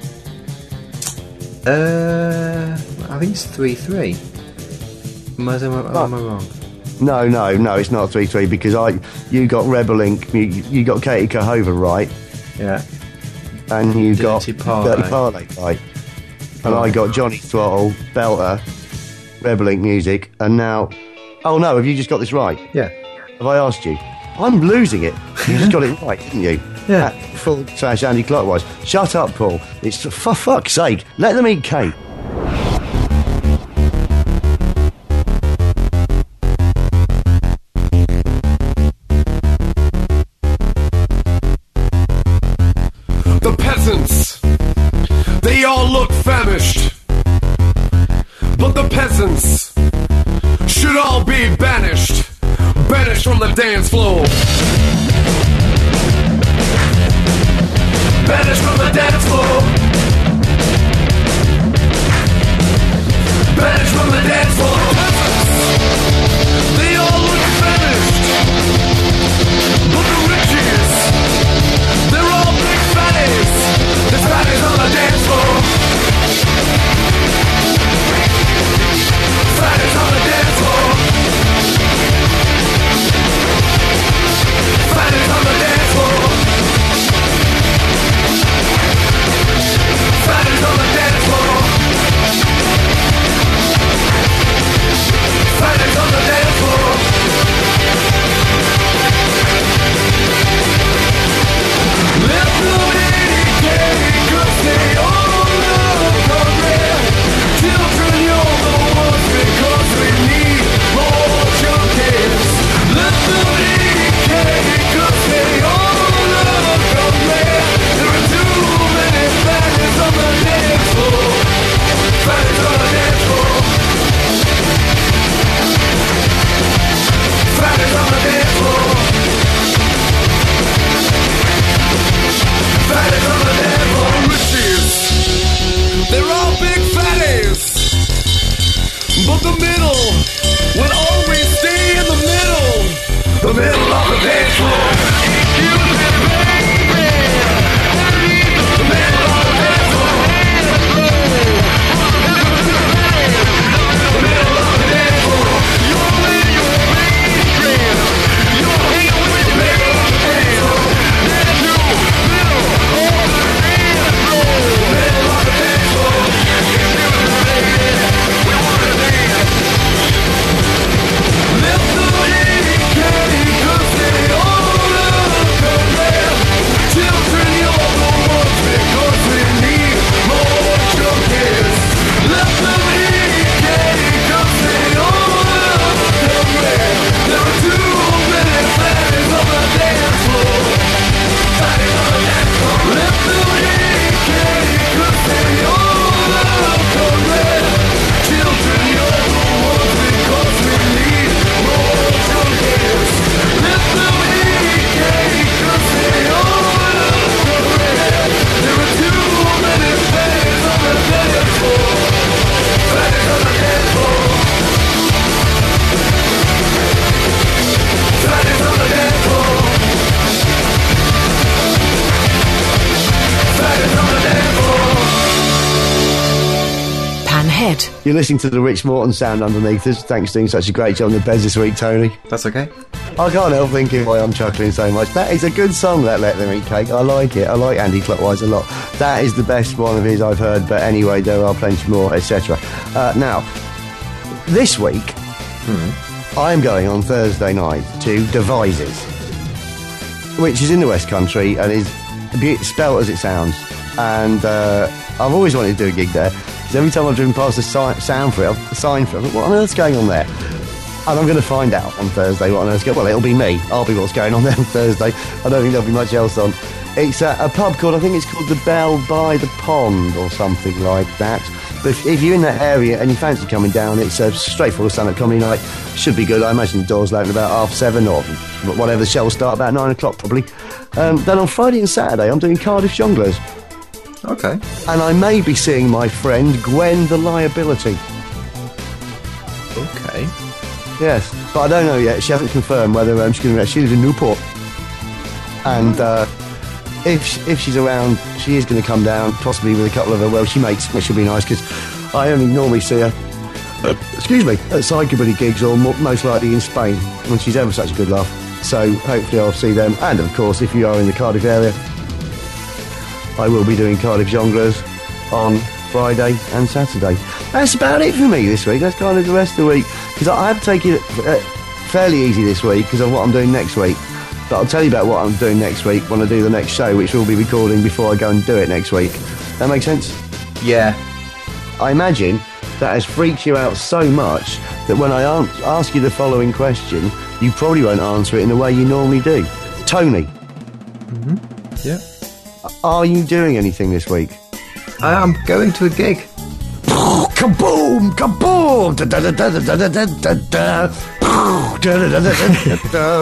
[SPEAKER 4] I think it's 3-3. Am I wrong?
[SPEAKER 3] No, it's not 3-3 because you got Rebel Inc. You got Katie Kahova right.
[SPEAKER 4] Yeah.
[SPEAKER 3] And you got
[SPEAKER 4] Dirty Parlay
[SPEAKER 3] right. And I got Johnny Throttle, Belter, Rebel Inc. Music, and now... Oh no, have you just got this right?
[SPEAKER 4] Yeah.
[SPEAKER 3] Have I asked you? I'm losing it. You just got it right, didn't you?
[SPEAKER 4] Yeah.
[SPEAKER 3] /Andy Clockwise. Shut up, Paul. It's for fuck's sake. Let them eat cake.
[SPEAKER 7] The peasants, they all look famished. but the peasants should all be banished from the dance floor. Banished from the dance floor. Banished from the dance floor. They all look famished, but the riches, they're all big fatties. There's fatties on the dance floor. Fatties on the dance floor. Fatties on the dance floor. Fatties on the dance floor. Fatties on the dance floor. Let's do it again, 'cause they all look hungry. Children, you're the ones, because we need more junkies. Let's do it again, 'cause they all look hungry. There are too many fatties on the dance floor. Fatties on the dance floor. Fatties on the dance floor. Fatties on the dance floor. Riches, they're all big fatties, but the middle will always stay in the middle. The middle of the dance floor. You live, baby. The middle of the dance floor. The middle of the dance floor. You're in your mainstream. You're in the middle of the dance floor. Middle of the dance floor. Let's do it again, 'cause they all look hungry. Children, you're the ones, because we need more junkies. Let's do it again, 'cause they all look hungry. There are too many fatties on the dance floor. Fatties on the dance floor. Let's do it again, 'cause they all look hungry. Children, you're the ones, because we need more junkies. Let's do it again, 'cause they all look hungry. There are too many fatties on the dance floor. Fatties on the dance floor. Fatties on the dance floor. Fatties on the dance floor.
[SPEAKER 1] Panhead.
[SPEAKER 3] You're listening to the Rich Morton sound underneath us. Thanks for doing such a great job on the Bez this week, Tony.
[SPEAKER 4] That's okay.
[SPEAKER 3] I can't help thinking why I'm chuckling so much. That is a good song, that Let Them Eat Cake. I like it. I like Andy Clockwise a lot. That is the best one of his I've heard, but anyway, there are plenty more, etc. Now, this week, I am going on Thursday night to Devizes, which is in the West Country and is spelt as it sounds. And I've always wanted to do a gig there, because every time I've driven past the sign for it, I thought, what on earth's going on there? And I'm going to find out on Thursday what on earth's going on. Well, it'll be me. I'll be what's going on there on Thursday. I don't think there'll be much else on. It's a pub called, I think it's called the Bell by the Pond or something like that. But if you're in that area and you fancy coming down, it's a straightforward stand-up comedy night. Should be good. I imagine the doors open about 7:30 or whatever. The show will start about 9 o'clock probably. Then on Friday and Saturday, I'm doing Cardiff Jongleurs.
[SPEAKER 4] Okay.
[SPEAKER 3] And I may be seeing my friend Gwen the Liability.
[SPEAKER 4] Okay.
[SPEAKER 3] Yes, but I don't know yet. She hasn't confirmed whether she's going to be. She lives in Newport, and if she's around, she is going to come down, possibly with a couple of her Welshie mates, which will be nice because I only normally see her. Excuse me, at psychobilly gigs or most likely in Spain, and she's ever such a good laugh. So hopefully I'll see them. And of course, if you are in the Cardiff area, I will be doing Cardiff Jongleurs on Friday and Saturday. That's about it for me this week. That's kind of the rest of the week, because I have to take it fairly easy this week because of what I'm doing next week. But I'll tell you about what I'm doing next week when I do the next show, which we'll be recording before I go and do it next week. That makes sense?
[SPEAKER 4] Yeah.
[SPEAKER 3] I imagine that has freaked you out so much that when I ask you the following question, you probably won't answer it in the way you normally do. Tony.
[SPEAKER 4] Mm-hmm. Yeah.
[SPEAKER 3] Are you doing anything this week?
[SPEAKER 4] I am going to a gig.
[SPEAKER 3] Kaboom! Kaboom! Da da da da da da da da da. Da da da da da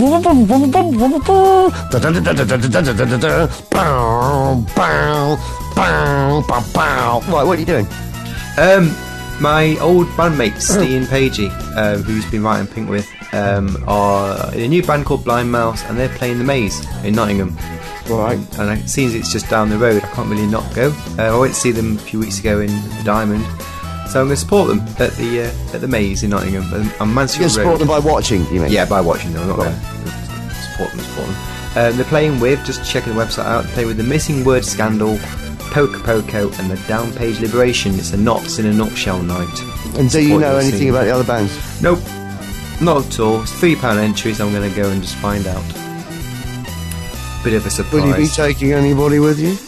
[SPEAKER 3] da. Bow, bow, bow, bow, bow. Right, what are you doing?
[SPEAKER 4] My old bandmate Steve Pagey, who's been writing Pink with, are in a new band called Blind Mouse, and they're playing the Maze in Nottingham.
[SPEAKER 3] Right.
[SPEAKER 4] And it seems it's just down the road. I can't really not go. I went to see them a few weeks ago in the Diamond, so I'm going to support them at the Maze in Nottingham. On Mansfield
[SPEAKER 3] You're support
[SPEAKER 4] Road.
[SPEAKER 3] them by watching, you mean?
[SPEAKER 4] Yeah, by watching them. I'm not
[SPEAKER 3] Right.
[SPEAKER 4] going to support them. They're playing with, just checking the website out, they play with the Missing Word Scandal, Poco Poco, and the Down Page Liberation. It's a Knots in a Nutshell night.
[SPEAKER 3] And do you
[SPEAKER 4] Support
[SPEAKER 3] know
[SPEAKER 4] your
[SPEAKER 3] anything
[SPEAKER 4] scene.
[SPEAKER 3] about the other bands?
[SPEAKER 4] Nope, not at all. It's £3 entry, so I'm going to go and just find out. Bit of a surprise.
[SPEAKER 3] Will you be taking anybody with you?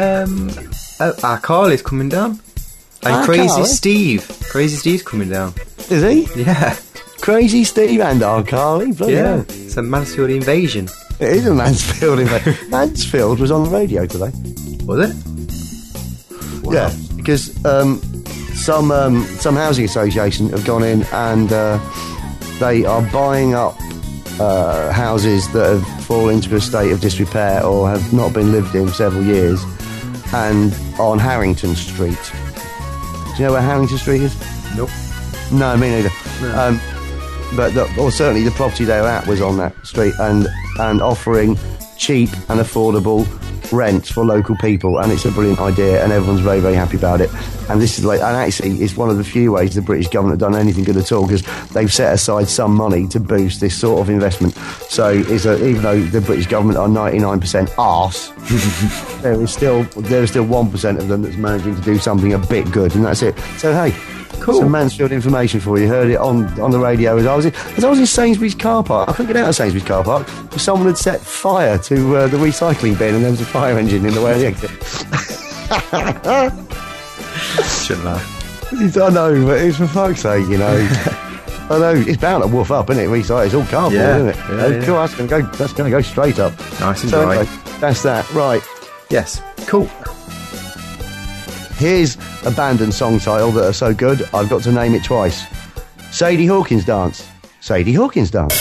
[SPEAKER 4] Carly's coming down. And Crazy
[SPEAKER 3] Carly?
[SPEAKER 4] Steve. Crazy Steve's coming down.
[SPEAKER 3] Is he?
[SPEAKER 4] Yeah.
[SPEAKER 3] Crazy Steve and our Carly? Bloody
[SPEAKER 4] Yeah.
[SPEAKER 3] hell.
[SPEAKER 4] It's a Mansfield invasion.
[SPEAKER 3] It is a Mansfield event. Mansfield was on the radio today.
[SPEAKER 4] Was it? Wow.
[SPEAKER 3] Yeah, because some housing association have gone in and they are buying up houses that have fallen into a state of disrepair or have not been lived in several years, and on Harrington Street. Do you know where Harrington Street is?
[SPEAKER 4] Nope.
[SPEAKER 3] No, me neither.
[SPEAKER 4] No.
[SPEAKER 3] Or certainly the property they were at was on that street, and offering cheap and affordable rents for local people, and it's a brilliant idea, and everyone's very, very happy about it. And this is and actually it's one of the few ways the British government have done anything good at all, because they've set aside some money to boost this sort of investment. So even though the British government are 99% arse, there is still 1% of them that's managing to do something a bit good, and that's it. So hey,
[SPEAKER 4] Cool.
[SPEAKER 3] some Mansfield information for you. Heard it on the radio as I was in Sainsbury's car park. I couldn't get out of Sainsbury's car park because someone had set fire to the recycling bin, and there was a fire engine in the way of the exit.
[SPEAKER 4] Shouldn't laugh.
[SPEAKER 3] I know, but it's for fuck's sake, you know. I know it's bound to woof up, isn't it? Recycle, it's all cardboard,
[SPEAKER 4] Yeah,
[SPEAKER 3] isn't it?
[SPEAKER 4] yeah, yeah.
[SPEAKER 3] Cool. That's going to go straight up.
[SPEAKER 4] Nice and
[SPEAKER 3] So
[SPEAKER 4] dry.
[SPEAKER 3] anyway, that's that. Right.
[SPEAKER 4] Yes. Cool.
[SPEAKER 3] Here's a band and song title that are so good, I've got to name it twice. Sadie Hawkins Dance. Sadie Hawkins Dance.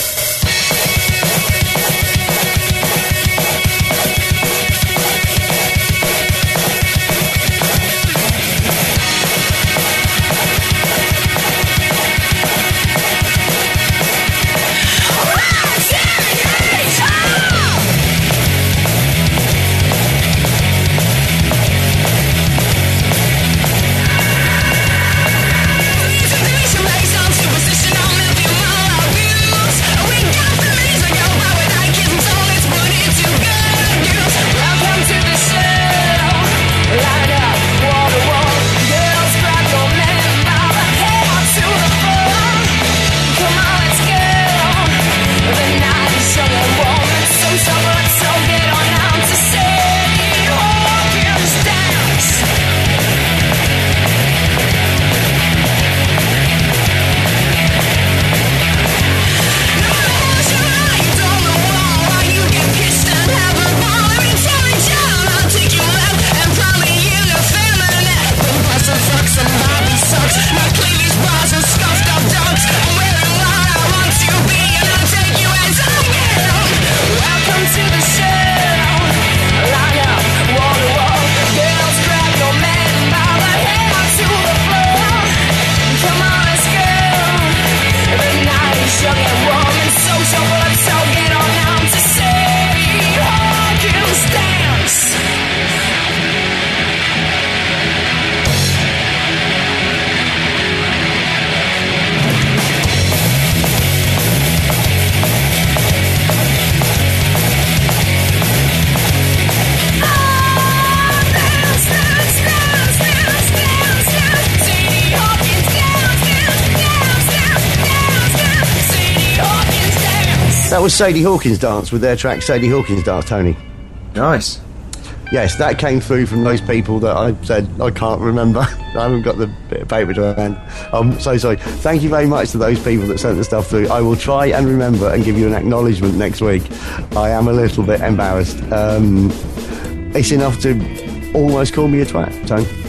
[SPEAKER 3] That was Sadie Hawkins Dance with their track Sadie Hawkins Dance, Tony.
[SPEAKER 4] Nice.
[SPEAKER 3] Yes, that came through from those people that I said I can't remember. I haven't got the bit of paper to hand. I'm so sorry. Thank you very much to those people that sent the stuff through. I will try and remember and give you an acknowledgement next week. I am a little bit embarrassed. It's enough to almost call me a twat, Tony.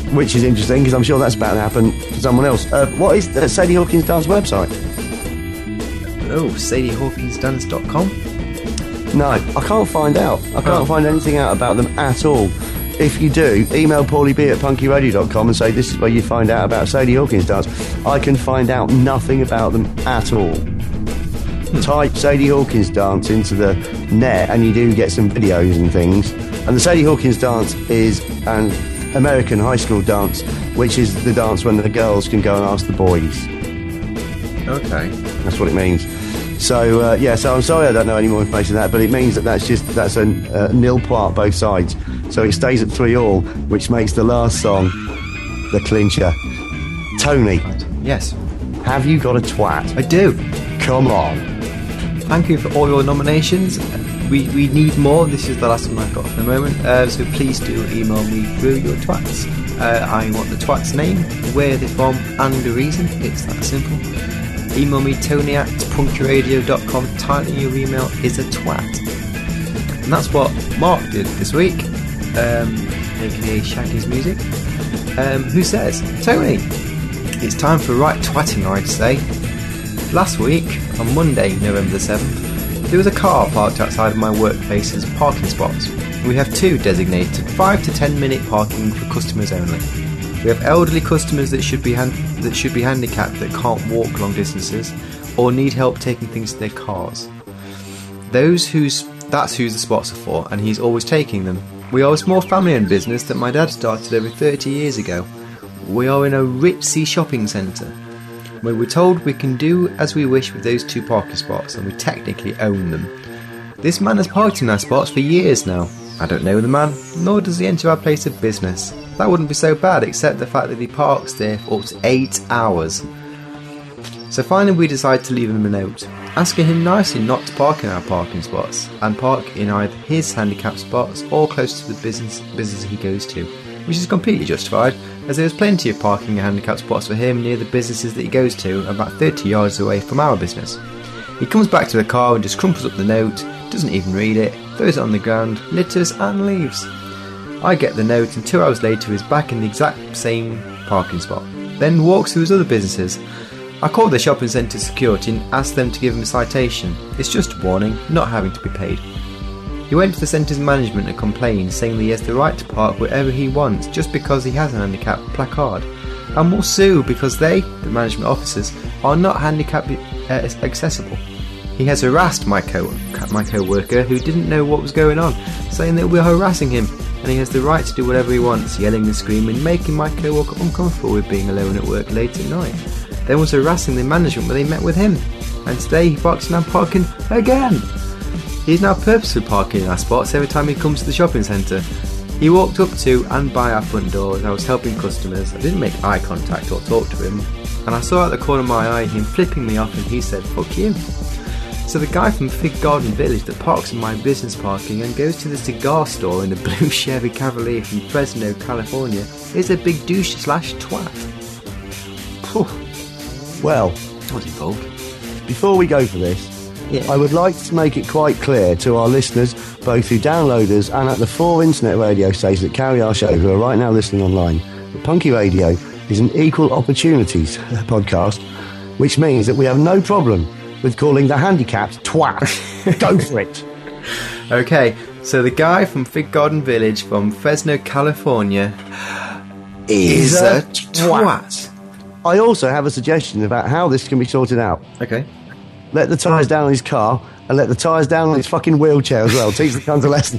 [SPEAKER 3] which is interesting because I'm sure that's about to happen to someone else. What is Sadie Hawkins Dance website?
[SPEAKER 4] Oh, SadieHawkinsDance.com.
[SPEAKER 3] No, I can't find out. I can't find anything out about them at all. If you do, email paulieb@punkyradio.com and say this is where you find out about Sadie Hawkins Dance. I can find out nothing about them at all. Type Sadie Hawkins Dance into the net and you do get some videos and things. And the Sadie Hawkins Dance is an American high school dance, which is the dance when the girls can go and ask the boys.
[SPEAKER 4] Okay.
[SPEAKER 3] That's what it means. So, so I'm sorry I don't know any more information than that, but it means that's a nil point both sides. So it stays at 3-3, which makes the last song the clincher. Tony.
[SPEAKER 4] Yes.
[SPEAKER 3] Have you got a twat?
[SPEAKER 4] I do.
[SPEAKER 3] Come on.
[SPEAKER 4] Thank you for all your nominations. We need more. This is the last one I've got for the moment. So please do email me through your twats. I want the twat's name, where they're from, and the reason. It's that simple. Email me tony@punkyradio.com. Title your email is a twat. And that's what Mark did this week, aka Shaggy's Music, who says, Tony, it's time for right twatting, I'd say. Last week, on Monday, November the 7th, there was a car parked outside of my workplace's parking spots. We have two designated 5 to 10 minute parking for customers only. We have elderly customers that should be handicapped that can't walk long distances or need help taking things to their cars. That's who the spots are for, and he's always taking them. We are a small family-owned business that my dad started over 30 years ago. We are in a ritzy shopping centre. We were told we can do as we wish with those two parking spots, and we technically own them. This man has parked in our spots for years now. I don't know the man, nor does he enter our place of business. That wouldn't be so bad, except the fact that he parks there for up to 8 hours. So finally we decided to leave him a note, asking him nicely not to park in our parking spots, and park in either his handicapped spots or close to the business he goes to, which is completely justified, as there was plenty of parking and handicapped spots for him near the businesses that he goes to, about 30 yards away from our business. He comes back to the car and just crumples up the note, doesn't even read it, throws it on the ground, litters and leaves. I get the note and 2 hours later he's back in the exact same parking spot, then walks to his other businesses. I called the shopping centre security and asked them to give him a citation. It's just a warning, not having to be paid. He went to the centre's management and complained, saying that he has the right to park wherever he wants just because he has an handicap placard, and will sue because they, the management officers, are not handicap accessible. He has harassed my co-worker who didn't know what was going on, saying that we're harassing him, and he has the right to do whatever he wants, yelling and screaming, making my co-worker uncomfortable with being alone at work late at night. Then was harassing the management when they met with him, and today he parks in our parking again. He is now purposely parking in our spots every time he comes to the shopping centre. He walked up to and by our front door as I was helping customers. I didn't make eye contact or talk to him, and I saw out the corner of my eye him flipping me off, and he said, "Fuck you." So the guy from Fig Garden Village that parks in my business parking and goes to the cigar store in the blue Chevy Cavalier from Fresno, California, is a big douche / twat. Phew.
[SPEAKER 3] Well,
[SPEAKER 4] What's involved?
[SPEAKER 3] before we go for this, I would like to make it quite clear to our listeners, both who download us and at the 4 internet radio stations that carry our show, who are right now listening online, that Punky Radio is an equal opportunities podcast, which means that we have no problem with calling the handicapped twat. Go for it.
[SPEAKER 4] Okay, so the guy from Fig Garden Village from Fresno, California is a twat.
[SPEAKER 3] I also have a suggestion about how this can be sorted out.
[SPEAKER 4] Okay.
[SPEAKER 3] Let the tyres down on his car and let the tyres down on his fucking wheelchair as well. Teach the cunt a lesson.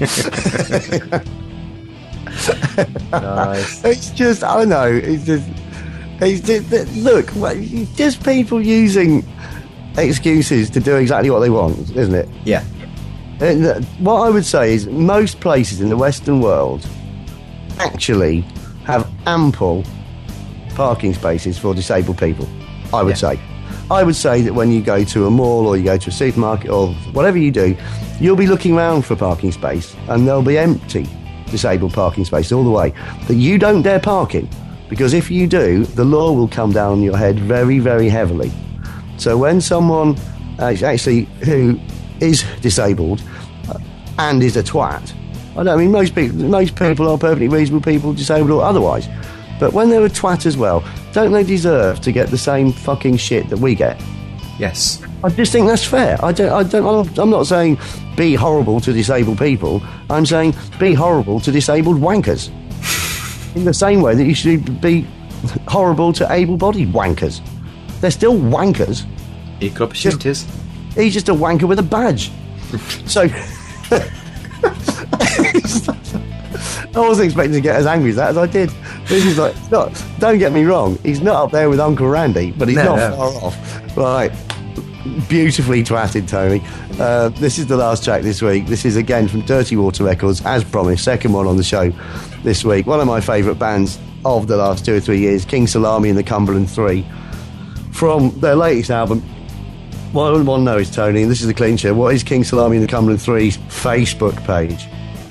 [SPEAKER 4] Nice.
[SPEAKER 3] It's just, I don't know. It's just look, just people using excuses to do exactly what they want, isn't it?
[SPEAKER 4] Yeah.
[SPEAKER 3] And what I would say is most places in the Western world actually have ample parking spaces for disabled people, I would say. I would say that when you go to a mall or you go to a supermarket or whatever you do, you'll be looking around for a parking space and there'll be empty disabled parking spaces all the way. But you don't dare park in, because if you do, the law will come down on your head very, very heavily. So when someone actually who is disabled and is a twat, I mean most people are perfectly reasonable people, disabled or otherwise, But when they're a twat as well, don't they deserve to get the same fucking shit that we get?
[SPEAKER 4] Yes.
[SPEAKER 3] I just think that's fair. I'm not saying be horrible to disabled people. I'm saying be horrible to disabled wankers. In the same way that you should be horrible to able-bodied wankers. They're still wankers.
[SPEAKER 4] Equal opportunities.
[SPEAKER 3] He's just a wanker with a badge. So I wasn't expecting to get as angry as that as I did. This is like, don't get me wrong, he's not up there with Uncle Randy, but he's not far off. Right. Beautifully twatted, Tony. This is the last track this week. This is again from Dirty Water Records, as promised, second one on the show this week. One of my favourite bands of the last 2 or 3 years, King Salami and the Cumberland 3, from their latest album. What I want to know is, Tony, and this is a clean share, what is King Salami and the Cumberland 3's Facebook page?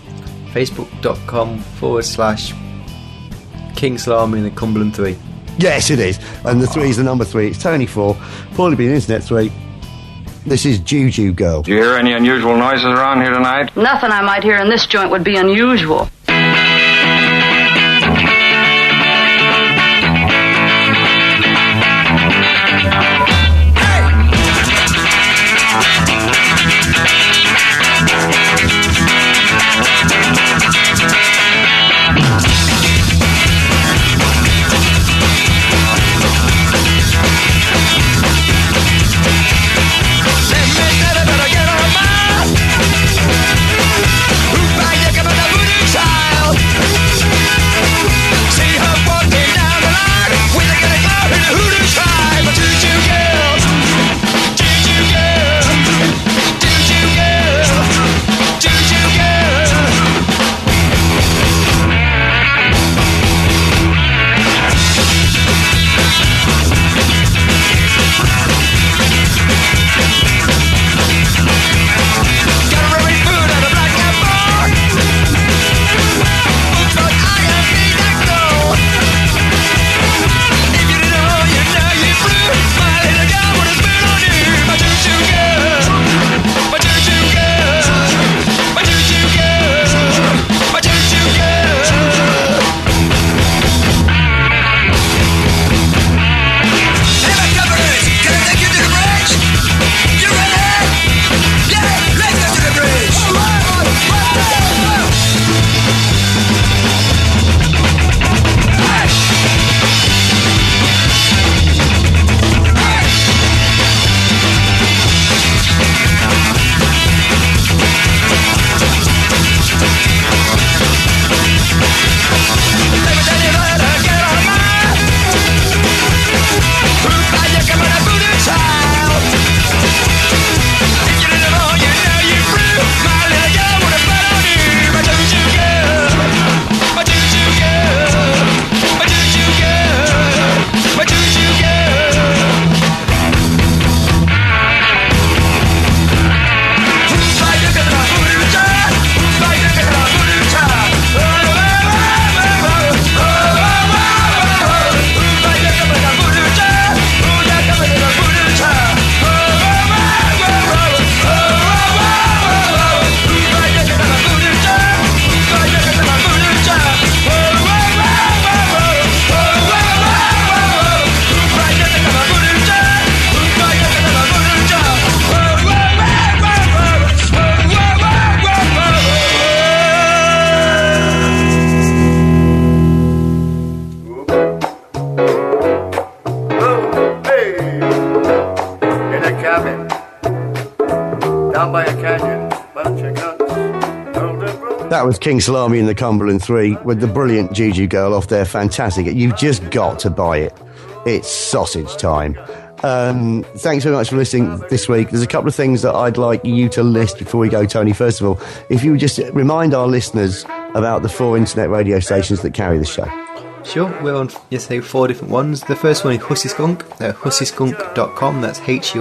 [SPEAKER 4] Facebook.com/King Salami and the Cumberland 3.
[SPEAKER 3] Yes, it is. And the 3 is the number 3. It's Tony 4, Paulie B, Internet 3. This is Juju Girl.
[SPEAKER 8] Do you hear any unusual noises around here tonight?
[SPEAKER 9] Nothing I might hear in this joint would be unusual.
[SPEAKER 3] That was King Salami and the Cumberland 3 with the brilliant Juju Girl off there. Fantastic. You've just got to buy it. It's sausage time. Thanks very much for listening this week. There's a couple of things that I'd like you to list before we go, Tony. First of all, if you would just remind our listeners about the 4 internet radio stations that carry the show.
[SPEAKER 4] Sure, we're on 4 different ones. The first one is Hussy Skunk, hussyskunk.com. That's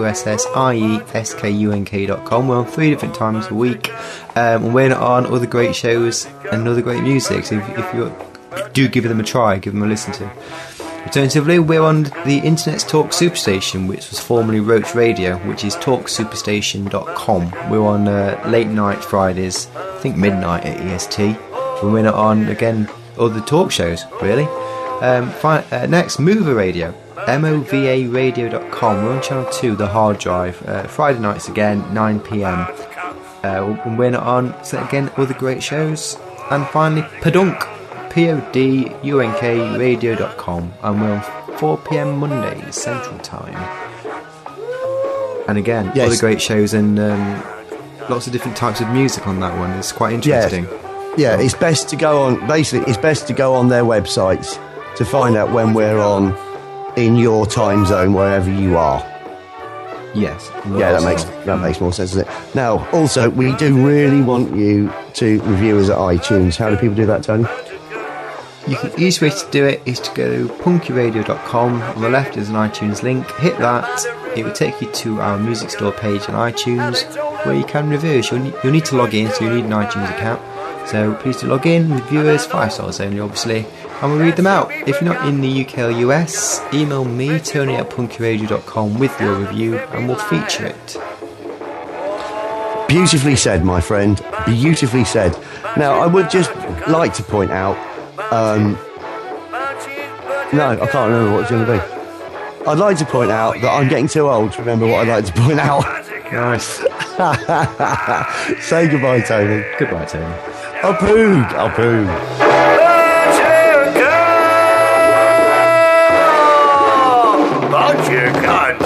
[SPEAKER 4] HUSSIESKUNK.com. We're on 3 different times a week. And we're on other great shows and other great music. So if you do give them a try, give them a listen to. Alternatively, we're on the Internet's Talk Superstation, which was formerly Roach Radio, which is talksuperstation.com. We're on late night Fridays, I think midnight at EST. We're on, again, other talk shows, really. Next, Mover Radio, MOVARadio.com. We're on channel 2, the hard drive. Friday nights again, 9 p.m. When we're not on, so again, other great shows. And finally, Podunk, PODUNK radio.com, and we're on 4 p.m. Mondays Central Time. And again, other great shows and lots of different types of music on that one. It's quite interesting.
[SPEAKER 3] Yeah, it's best to go on. Basically, it's best to go on their websites to find out when we're on in your time zone, wherever you are.
[SPEAKER 4] Yes.
[SPEAKER 3] Yeah, that makes more sense, doesn't it? Now, also, we do really want you to review us at iTunes. How do people do that, Tony?
[SPEAKER 4] The easiest way to do it is to go to punkyradio.com. On the left is an iTunes link. Hit that. It will take you to our music store page on iTunes where you can review us. You'll need to log in, so you need an iTunes account. So please do log in, review us, 5 stars only, obviously, and we'll read them out. If you're not in the UK or US, email me, Tony at punkyradio.com, with your review, and we'll feature it.
[SPEAKER 3] Beautifully said, my friend. Beautifully said. Now, I would just like to point out. No, I can't remember what it's going to be. I'd like to point out that I'm getting too old to remember what I'd like to point out.
[SPEAKER 4] Nice.
[SPEAKER 3] Say goodbye, Tony.
[SPEAKER 4] Goodbye, Tony.
[SPEAKER 3] I'll poog.
[SPEAKER 7] But you can't